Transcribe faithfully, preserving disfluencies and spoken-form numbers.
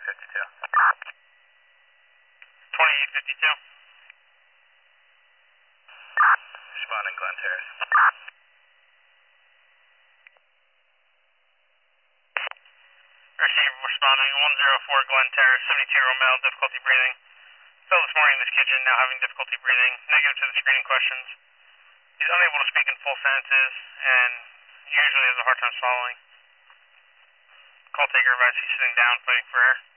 fifty-two. twenty-eight fifty-two. Responding Glen Terrace. Receive responding one zero four Glen Terrace, seventy-two Romeo, difficulty breathing. Fell this morning in this kitchen, now having difficulty breathing. Negative to the screening questions. He's unable to speak in full sentences and usually has a hard time swallowing. Call taker advice he's sitting down, fighting for air.